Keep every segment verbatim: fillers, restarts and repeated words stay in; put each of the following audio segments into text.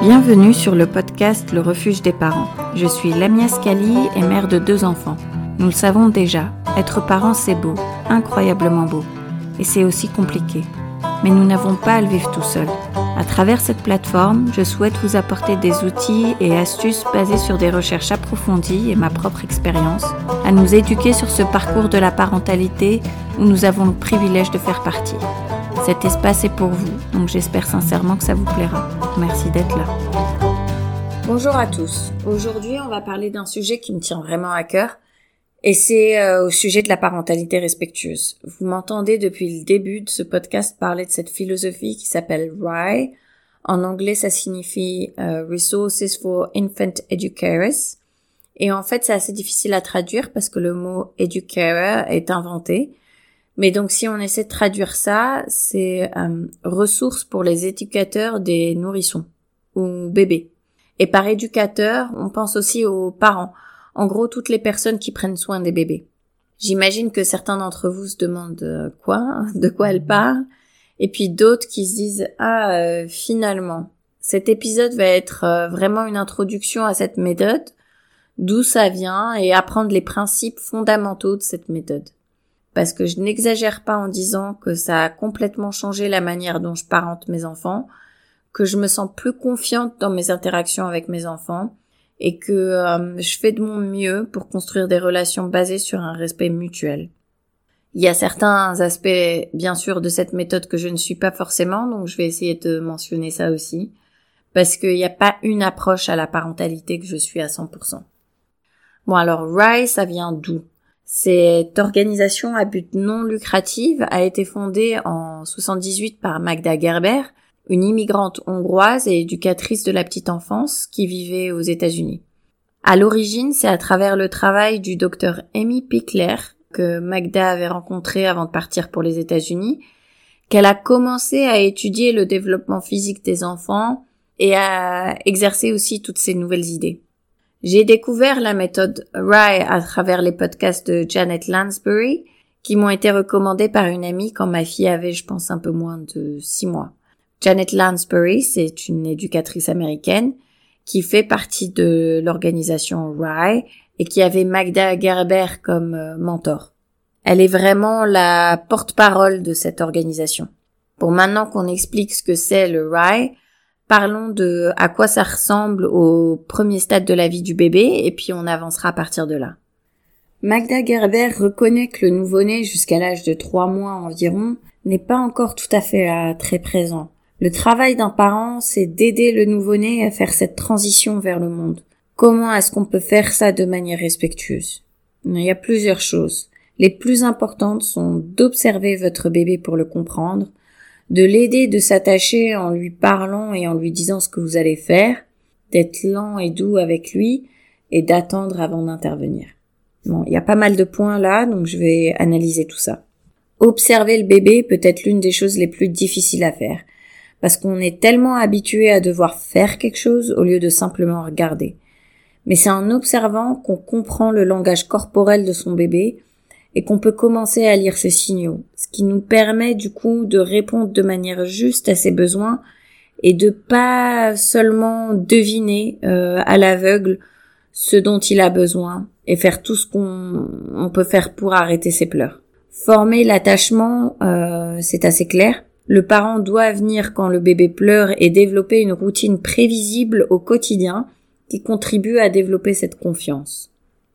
Bienvenue sur le podcast Le Refuge des parents. Je suis Lamia Scali et mère de deux enfants. Nous le savons déjà, être parent c'est beau, incroyablement beau. Et c'est aussi compliqué. Mais nous n'avons pas à le vivre tout seul. À travers cette plateforme, je souhaite vous apporter des outils et astuces basés sur des recherches approfondies et ma propre expérience, à nous éduquer sur ce parcours de la parentalité où nous avons le privilège de faire partie. Cet espace est pour vous, donc j'espère sincèrement que ça vous plaira. Merci d'être là. Bonjour à tous. Aujourd'hui, on va parler d'un sujet qui me tient vraiment à cœur, et c'est euh, au sujet de la parentalité respectueuse. Vous m'entendez depuis le début de ce podcast parler de cette philosophie qui s'appelle R I. En anglais, ça signifie euh, Resources for Infant Educators. Et en fait, c'est assez difficile à traduire parce que le mot educator est inventé. Mais donc, si on essaie de traduire ça, c'est euh, ressources pour les éducateurs des nourrissons ou bébés. Et par éducateur, on pense aussi aux parents. En gros, toutes les personnes qui prennent soin des bébés. J'imagine que certains d'entre vous se demandent euh, quoi, de quoi elle parle, et puis d'autres qui se disent « Ah, euh, finalement, cet épisode va être euh, vraiment une introduction à cette méthode, d'où ça vient, et apprendre les principes fondamentaux de cette méthode. » Parce que je n'exagère pas en disant que ça a complètement changé la manière dont je parente mes enfants, que je me sens plus confiante dans mes interactions avec mes enfants, et que euh, je fais de mon mieux pour construire des relations basées sur un respect mutuel. Il y a certains aspects, bien sûr, de cette méthode que je ne suis pas forcément, donc je vais essayer de mentionner ça aussi, parce qu'il n'y a pas une approche à la parentalité que je suis à cent pour cent. Bon, alors, R I, ça vient d'où ? Cette organisation à but non lucratif a été fondée en soixante-dix-huit par Magda Gerber, une immigrante hongroise et éducatrice de la petite enfance qui vivait aux États-Unis. À l'origine, c'est à travers le travail du docteur Amy Pickler, que Magda avait rencontré avant de partir pour les États-Unis, qu'elle a commencé à étudier le développement physique des enfants et à exercer aussi toutes ces nouvelles idées. J'ai découvert la méthode R I à travers les podcasts de Janet Lansbury, qui m'ont été recommandés par une amie quand ma fille avait, je pense, un peu moins de six mois. Janet Lansbury, c'est une éducatrice américaine qui fait partie de l'organisation R I et qui avait Magda Gerber comme euh, mentor. Elle est vraiment la porte-parole de cette organisation. Bon, maintenant qu'on explique ce que c'est le R I, parlons de à quoi ça ressemble au premier stade de la vie du bébé et puis on avancera à partir de là. Magda Gerber reconnaît que le nouveau-né jusqu'à l'âge de trois mois environ n'est pas encore tout à fait là, très présent. Le travail d'un parent, c'est d'aider le nouveau-né à faire cette transition vers le monde. Comment est-ce qu'on peut faire ça de manière respectueuse ? Il y a plusieurs choses. Les plus importantes sont d'observer votre bébé pour le comprendre, de l'aider de s'attacher en lui parlant et en lui disant ce que vous allez faire, d'être lent et doux avec lui et d'attendre avant d'intervenir. Bon, il y a pas mal de points là, donc je vais analyser tout ça. Observer le bébé peut être l'une des choses les plus difficiles à faire, parce qu'on est tellement habitué à devoir faire quelque chose au lieu de simplement regarder. Mais c'est en observant qu'on comprend le langage corporel de son bébé et qu'on peut commencer à lire ses signaux, ce qui nous permet du coup de répondre de manière juste à ses besoins et de pas seulement deviner euh, à l'aveugle ce dont il a besoin et faire tout ce qu'on on peut faire pour arrêter ses pleurs. Former l'attachement, euh, c'est assez clair. Le parent doit venir quand le bébé pleure et développer une routine prévisible au quotidien qui contribue à développer cette confiance.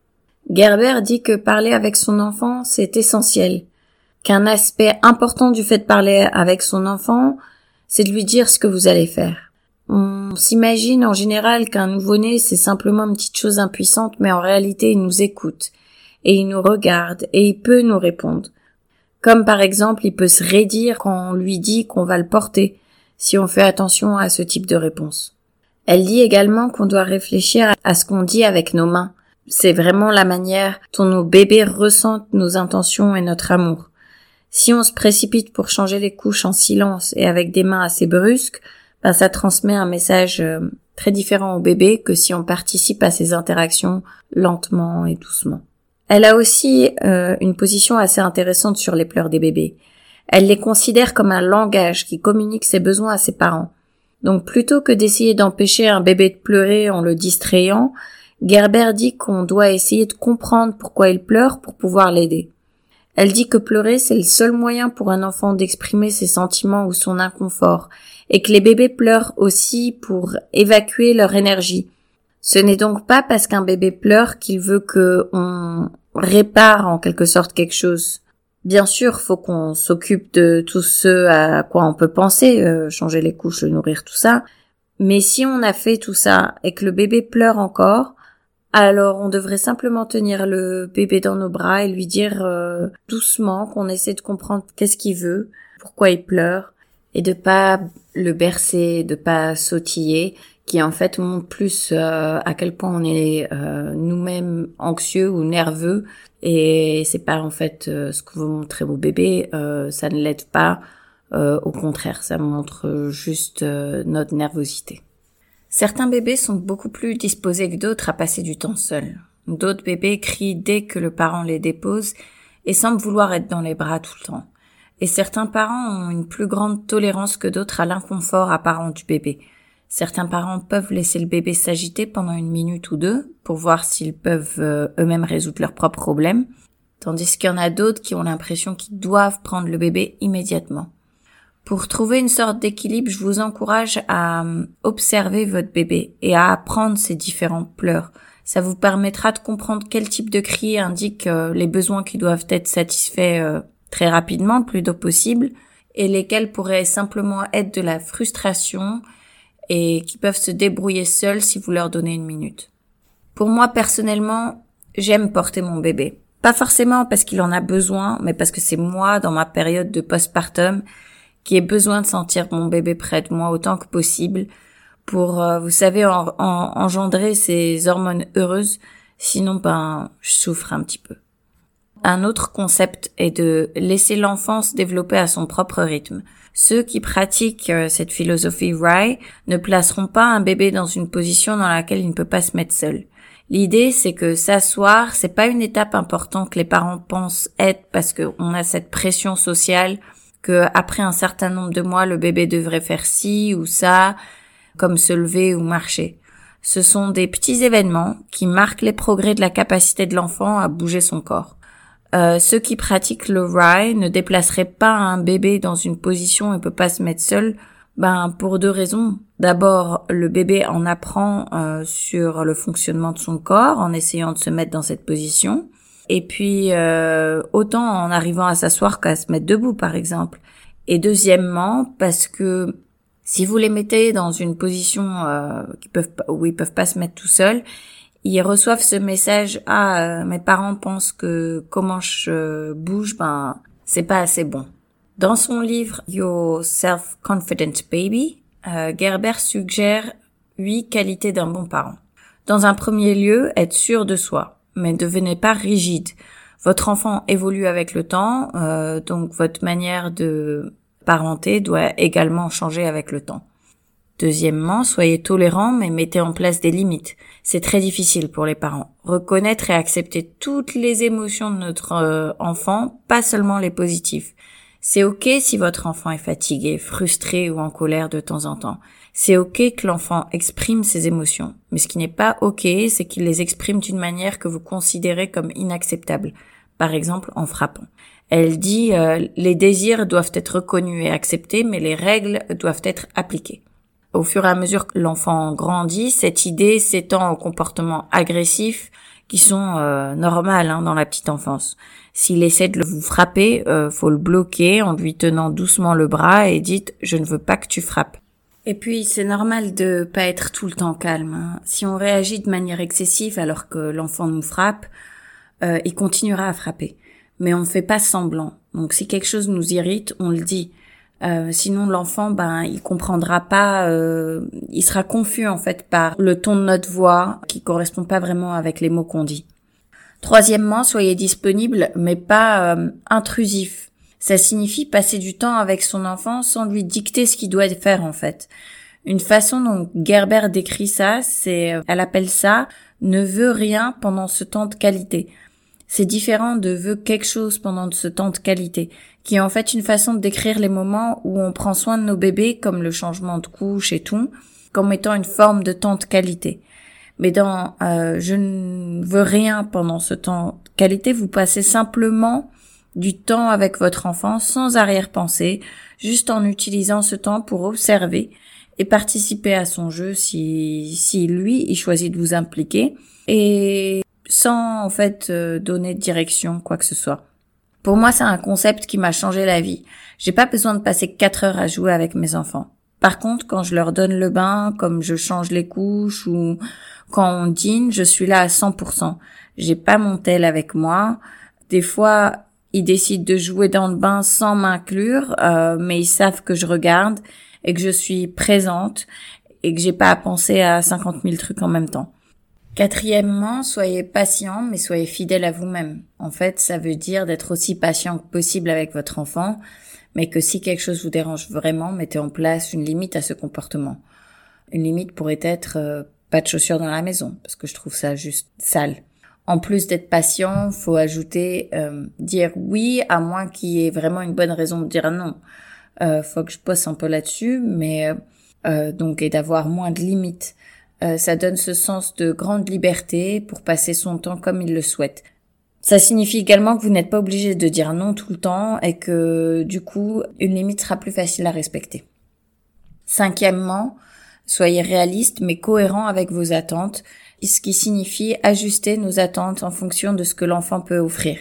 Gerber dit que parler avec son enfant, c'est essentiel, qu'un aspect important du fait de parler avec son enfant, c'est de lui dire ce que vous allez faire. On s'imagine en général qu'un nouveau-né, c'est simplement une petite chose impuissante, mais en réalité, il nous écoute, et il nous regarde, et il peut nous répondre. Comme par exemple, il peut se raidir quand on lui dit qu'on va le porter, si on fait attention à ce type de réponse. Elle dit également qu'on doit réfléchir à ce qu'on dit avec nos mains. C'est vraiment la manière dont nos bébés ressentent nos intentions et notre amour. Si on se précipite pour changer les couches en silence et avec des mains assez brusques, ben ça transmet un message euh, très différent au bébé que si on participe à ces interactions lentement et doucement. Elle a aussi euh, une position assez intéressante sur les pleurs des bébés. Elle les considère comme un langage qui communique ses besoins à ses parents. Donc plutôt que d'essayer d'empêcher un bébé de pleurer en le distrayant, Gerber dit qu'on doit essayer de comprendre pourquoi il pleure pour pouvoir l'aider. Elle dit que pleurer, c'est le seul moyen pour un enfant d'exprimer ses sentiments ou son inconfort, et que les bébés pleurent aussi pour évacuer leur énergie. Ce n'est donc pas parce qu'un bébé pleure qu'il veut qu'on répare en quelque sorte quelque chose. Bien sûr, faut qu'on s'occupe de tout ce à quoi on peut penser, euh, changer les couches, le nourrir, tout ça. Mais si on a fait tout ça et que le bébé pleure encore, alors on devrait simplement tenir le bébé dans nos bras et lui dire euh, doucement qu'on essaie de comprendre qu'est-ce qu'il veut, pourquoi il pleure, et de pas le bercer, de pas sautiller, qui en fait montre plus euh, à quel point on est euh, nous-mêmes anxieux ou nerveux, et c'est pas en fait euh, ce que vous montrez au bébé, euh, ça ne l'aide pas, euh, au contraire, ça montre juste euh, notre nervosité. Certains bébés sont beaucoup plus disposés que d'autres à passer du temps seuls. D'autres bébés crient dès que le parent les dépose et semblent vouloir être dans les bras tout le temps. Et certains parents ont une plus grande tolérance que d'autres à l'inconfort apparent du bébé. Certains parents peuvent laisser le bébé s'agiter pendant une minute ou deux pour voir s'ils peuvent euh, eux-mêmes résoudre leurs propres problèmes, tandis qu'il y en a d'autres qui ont l'impression qu'ils doivent prendre le bébé immédiatement. Pour trouver une sorte d'équilibre, je vous encourage à observer votre bébé et à apprendre ses différents pleurs. Ça vous permettra de comprendre quel type de cri indique euh, les besoins qui doivent être satisfaits euh, très rapidement, le plus tôt possible, et lesquels pourraient simplement être de la frustration et qui peuvent se débrouiller seuls si vous leur donnez une minute. Pour moi, personnellement, j'aime porter mon bébé. Pas forcément parce qu'il en a besoin, mais parce que c'est moi, dans ma période de postpartum, qui ai besoin de sentir mon bébé près de moi autant que possible pour, euh, vous savez, en, en, engendrer ces hormones heureuses. Sinon, ben, je souffre un petit peu. Un autre concept est de laisser l'enfant se développer à son propre rythme. Ceux qui pratiquent euh, cette philosophie Rye ne placeront pas un bébé dans une position dans laquelle il ne peut pas se mettre seul. L'idée, c'est que s'asseoir, c'est pas une étape importante que les parents pensent être parce qu'on a cette pression sociale que après un certain nombre de mois, le bébé devrait faire ci ou ça, comme se lever ou marcher. Ce sont des petits événements qui marquent les progrès de la capacité de l'enfant à bouger son corps. Euh, ceux qui pratiquent le Rye ne déplaceraient pas un bébé dans une position où il peut pas se mettre seul, ben pour deux raisons. D'abord, le bébé en apprend euh, sur le fonctionnement de son corps en essayant de se mettre dans cette position. Et puis, euh, autant en arrivant à s'asseoir qu'à se mettre debout, par exemple. Et deuxièmement, parce que si vous les mettez dans une position euh, qui peuvent, où ils peuvent pas se mettre tout seuls, ils reçoivent ce message « Ah, euh, mes parents pensent que comment je bouge, ben c'est pas assez bon ». Dans son livre « Your Self-Confident Baby », euh, Gerber suggère huit qualités d'un bon parent. Dans un premier lieu, être sûr de soi. Mais ne devenez pas rigide. Votre enfant évolue avec le temps, euh, donc votre manière de parenter doit également changer avec le temps. Deuxièmement, soyez tolérants, mais mettez en place des limites. C'est très difficile pour les parents. Reconnaître et accepter toutes les émotions de notre euh, enfant, pas seulement les positives. C'est ok si votre enfant est fatigué, frustré ou en colère de temps en temps. C'est ok que l'enfant exprime ses émotions. Mais ce qui n'est pas ok, c'est qu'il les exprime d'une manière que vous considérez comme inacceptable. Par exemple, en frappant. Elle dit euh, les désirs doivent être reconnus et acceptés, mais les règles doivent être appliquées. Au fur et à mesure que l'enfant grandit, cette idée s'étend aux comportements agressifs qui sont euh, normales hein, dans la petite enfance. S'il essaie de vous frapper, euh, faut le bloquer en lui tenant doucement le bras et dites « je ne veux pas que tu frappes ». Et puis, c'est normal de pas être tout le temps calme. Hein. Si on réagit de manière excessive alors que l'enfant nous frappe, euh, il continuera à frapper. Mais on ne fait pas semblant. Donc, si quelque chose nous irrite, on le dit. Euh, sinon, l'enfant, ben, il comprendra pas. Euh, il sera confus en fait par le ton de notre voix qui correspond pas vraiment avec les mots qu'on dit. Troisièmement, soyez disponible, mais pas euh, intrusif. Ça signifie passer du temps avec son enfant sans lui dicter ce qu'il doit faire en fait. Une façon dont Gerber décrit ça, c'est, elle appelle ça « ne veut rien pendant ce temps de qualité ». C'est différent de « veut quelque chose pendant ce temps de qualité », qui est en fait une façon de décrire les moments où on prend soin de nos bébés, comme le changement de couche et tout, comme étant une forme de temps de qualité. Mais dans euh, je ne veux rien pendant ce temps de qualité, vous passez simplement du temps avec votre enfant sans arrière-pensée, juste en utilisant ce temps pour observer et participer à son jeu si si lui il choisit de vous impliquer, et sans en fait euh, donner de direction quoi que ce soit. Pour moi, c'est un concept qui m'a changé la vie. J'ai pas besoin de passer quatre heures à jouer avec mes enfants. Par contre, quand je leur donne le bain, comme je change les couches ou quand on dîne, je suis là à cent pour cent. J'ai pas mon tel avec moi. Des fois, ils décident de jouer dans le bain sans m'inclure, euh, mais ils savent que je regarde et que je suis présente et que j'ai pas à penser à cinquante mille trucs en même temps. Quatrièmement, soyez patient, mais soyez fidèle à vous-même. En fait, ça veut dire d'être aussi patient que possible avec votre enfant, mais que si quelque chose vous dérange vraiment, mettez en place une limite à ce comportement. Une limite pourrait être euh, pas de chaussures dans la maison, parce que je trouve ça juste sale. En plus d'être patient, faut ajouter euh, dire oui, à moins qu'il y ait vraiment une bonne raison de dire non. Euh, faut que je bosse un peu là-dessus, mais euh, donc et d'avoir moins de limites. Euh, ça donne ce sens de grande liberté pour passer son temps comme il le souhaite. Ça signifie également que vous n'êtes pas obligé de dire non tout le temps et que du coup, une limite sera plus facile à respecter. Cinquièmement, soyez réaliste mais cohérent avec vos attentes, ce qui signifie ajuster nos attentes en fonction de ce que l'enfant peut offrir.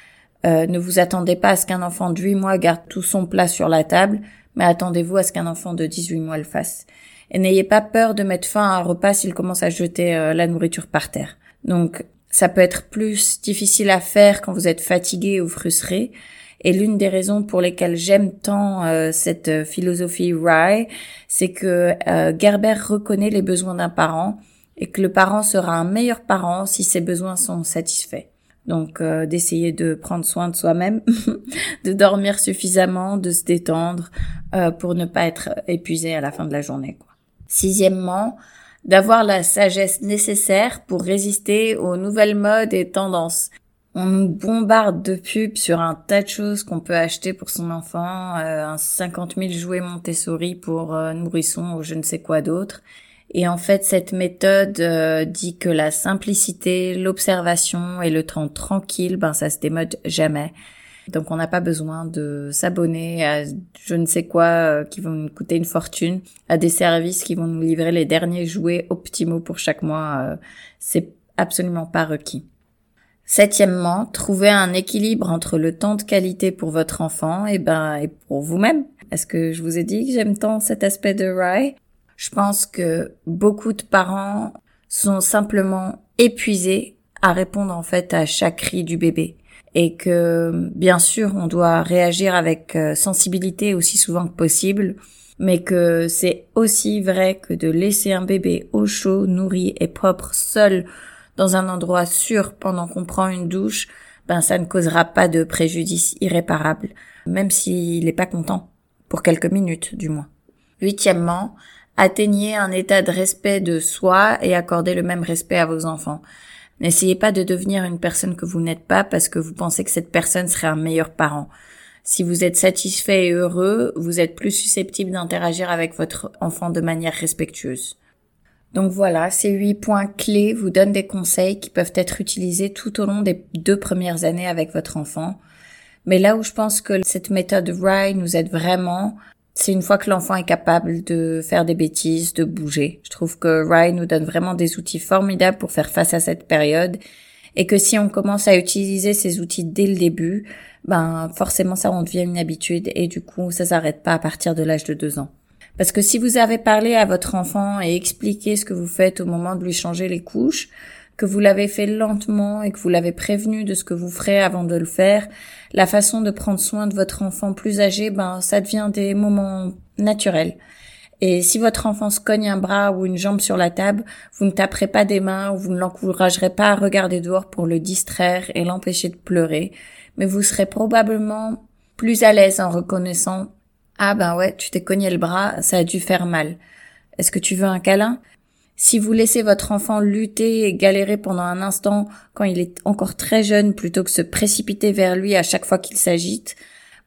Euh, ne vous attendez pas à ce qu'un enfant de huit mois garde tout son plat sur la table, mais attendez-vous à ce qu'un enfant de dix-huit mois le fasse. Et n'ayez pas peur de mettre fin à un repas s'il commence à jeter euh, la nourriture par terre. Donc, ça peut être plus difficile à faire quand vous êtes fatigué ou frustré. Et l'une des raisons pour lesquelles j'aime tant euh, cette euh, philosophie R I, c'est que euh, Gerber reconnaît les besoins d'un parent et que le parent sera un meilleur parent si ses besoins sont satisfaits. Donc, euh, d'essayer de prendre soin de soi-même, de dormir suffisamment, de se détendre euh, pour ne pas être épuisé à la fin de la journée, quoi. Sixièmement, d'avoir la sagesse nécessaire pour résister aux nouvelles modes et tendances. On nous bombarde de pubs sur un tas de choses qu'on peut acheter pour son enfant, euh, un cinquante mille jouets Montessori pour euh, nourrisson ou je ne sais quoi d'autre. Et en fait, cette méthode euh, dit que la simplicité, l'observation et le temps tranquille, ben ça se démode jamais. Donc on n'a pas besoin de s'abonner à je ne sais quoi euh, qui vont nous coûter une fortune, à des services qui vont nous livrer les derniers jouets optimaux pour chaque mois. Euh, c'est absolument pas requis. Septièmement, trouver un équilibre entre le temps de qualité pour votre enfant et ben et pour vous-même. Est-ce que je vous ai dit que j'aime tant cet aspect de R I? Je pense que beaucoup de parents sont simplement épuisés à répondre en fait à chaque cri du bébé. Et que, bien sûr, on doit réagir avec sensibilité aussi souvent que possible, mais que c'est aussi vrai que de laisser un bébé au chaud, nourri et propre seul dans un endroit sûr pendant qu'on prend une douche, ben ça ne causera pas de préjudice irréparable, même s'il n'est pas content, pour quelques minutes du moins. Huitièmement, atteignez un état de respect de soi et accordez le même respect à vos enfants. N'essayez pas de devenir une personne que vous n'êtes pas parce que vous pensez que cette personne serait un meilleur parent. Si vous êtes satisfait et heureux, vous êtes plus susceptible d'interagir avec votre enfant de manière respectueuse. Donc voilà, ces huit points clés vous donnent des conseils qui peuvent être utilisés tout au long des deux premières années avec votre enfant. Mais là où je pense que cette méthode R I nous aide vraiment, c'est une fois que l'enfant est capable de faire des bêtises, de bouger. Je trouve que R I nous donne vraiment des outils formidables pour faire face à cette période et que si on commence à utiliser ces outils dès le début, ben forcément ça en devient une habitude et du coup ça s'arrête pas à partir de l'âge de deux ans. Parce que si vous avez parlé à votre enfant et expliqué ce que vous faites au moment de lui changer les couches, que vous l'avez fait lentement et que vous l'avez prévenu de ce que vous ferez avant de le faire, la façon de prendre soin de votre enfant plus âgé, ben ça devient des moments naturels. Et si votre enfant se cogne un bras ou une jambe sur la table, vous ne taperez pas des mains ou vous ne l'encouragerez pas à regarder dehors pour le distraire et l'empêcher de pleurer, mais vous serez probablement plus à l'aise en reconnaissant « Ah ben ouais, tu t'es cogné le bras, ça a dû faire mal. Est-ce que tu veux un câlin ?» Si vous laissez votre enfant lutter et galérer pendant un instant quand il est encore très jeune plutôt que se précipiter vers lui à chaque fois qu'il s'agite,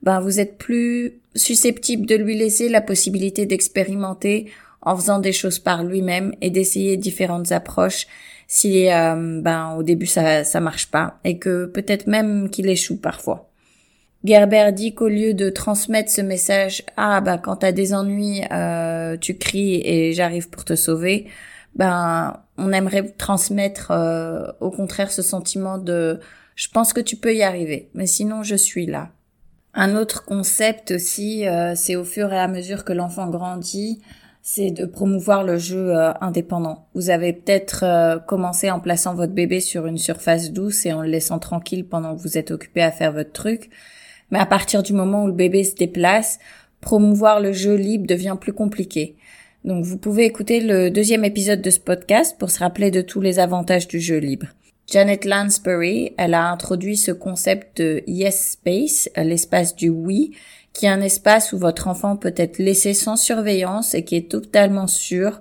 ben vous êtes plus susceptible de lui laisser la possibilité d'expérimenter en faisant des choses par lui-même et d'essayer différentes approches si euh, ben au début ça ça marche pas et que peut-être même qu'il échoue parfois. Gerber dit qu'au lieu de transmettre ce message « Ah, ben quand t'as des ennuis, euh, tu cries et j'arrive pour te sauver », ben on aimerait transmettre euh, au contraire ce sentiment de « Je pense que tu peux y arriver, mais sinon je suis là ». Un autre concept aussi, euh, c'est au fur et à mesure que l'enfant grandit, c'est de promouvoir le jeu euh, indépendant. Vous avez peut-être euh, commencé en plaçant votre bébé sur une surface douce et en le laissant tranquille pendant que vous êtes occupé à faire votre truc. Mais à partir du moment où le bébé se déplace, promouvoir le jeu libre devient plus compliqué. Donc vous pouvez écouter le deuxième épisode de ce podcast pour se rappeler de tous les avantages du jeu libre. Janet Lansbury, elle a introduit ce concept de Yes Space, l'espace du oui, qui est un espace où votre enfant peut être laissé sans surveillance et qui est totalement sûr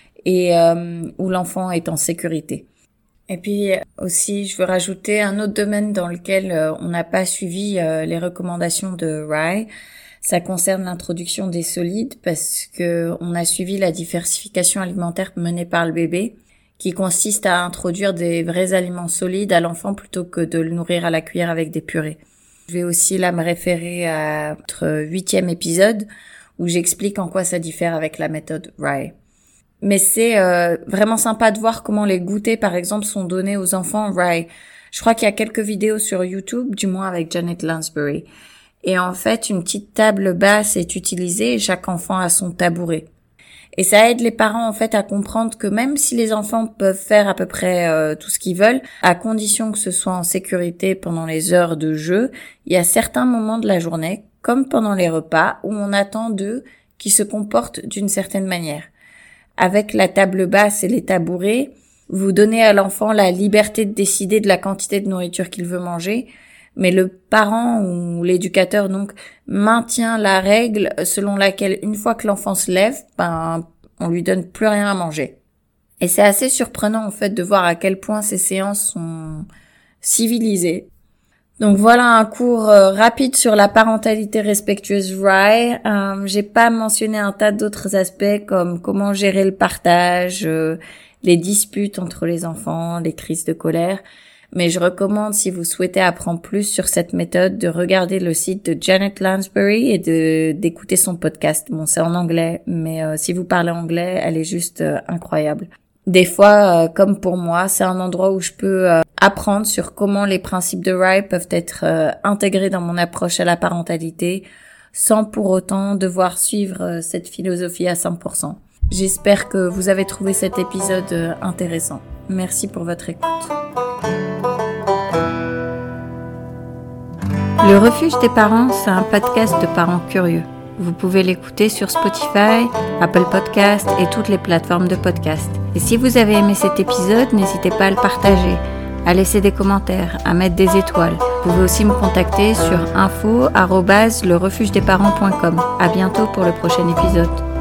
et euh, où l'enfant est en sécurité. Et puis aussi, je veux rajouter un autre domaine dans lequel euh, on n'a pas suivi euh, les recommandations de Rye. Ça concerne l'introduction des solides parce que on a suivi la diversification alimentaire menée par le bébé, qui consiste à introduire des vrais aliments solides à l'enfant plutôt que de le nourrir à la cuillère avec des purées. Je vais aussi là me référer à notre huitième épisode où j'explique en quoi ça diffère avec la méthode Rye. Mais c'est euh, vraiment sympa de voir comment les goûters, par exemple, sont donnés aux enfants Rye. Je crois qu'il y a quelques vidéos sur YouTube, du moins avec Janet Lansbury. Et en fait, une petite table basse est utilisée et chaque enfant a son tabouret. Et ça aide les parents en fait à comprendre que même si les enfants peuvent faire à peu près euh, tout ce qu'ils veulent, à condition que ce soit en sécurité pendant les heures de jeu, il y a certains moments de la journée, comme pendant les repas, où on attend d'eux qu'ils se comportent d'une certaine manière. Avec la table basse et les tabourets, vous donnez à l'enfant la liberté de décider de la quantité de nourriture qu'il veut manger, mais le parent ou l'éducateur donc maintient la règle selon laquelle une fois que l'enfant se lève, ben on lui donne plus rien à manger. Et c'est assez surprenant en fait de voir à quel point ces séances sont civilisées. Donc voilà un cours euh, rapide sur la parentalité respectueuse Rye. Euh, j'ai pas mentionné un tas d'autres aspects comme comment gérer le partage, euh, les disputes entre les enfants, les crises de colère. Mais je recommande, si vous souhaitez apprendre plus sur cette méthode, de regarder le site de Janet Lansbury et de d'écouter son podcast. Bon, c'est en anglais, mais euh, si vous parlez anglais, elle est juste euh, incroyable. Des fois, euh, comme pour moi, c'est un endroit où je peux euh, apprendre sur comment les principes de Rye peuvent être euh, intégrés dans mon approche à la parentalité, sans pour autant devoir suivre euh, cette philosophie à cent pour cent. J'espère que vous avez trouvé cet épisode euh, intéressant. Merci pour votre écoute. Le refuge des parents, c'est un podcast de parents curieux. Vous pouvez l'écouter sur Spotify, Apple Podcasts et toutes les plateformes de podcast. Et si vous avez aimé cet épisode, n'hésitez pas à le partager, à laisser des commentaires, à mettre des étoiles. Vous pouvez aussi me contacter sur info arobase le refuge des parents point com. À bientôt pour le prochain épisode.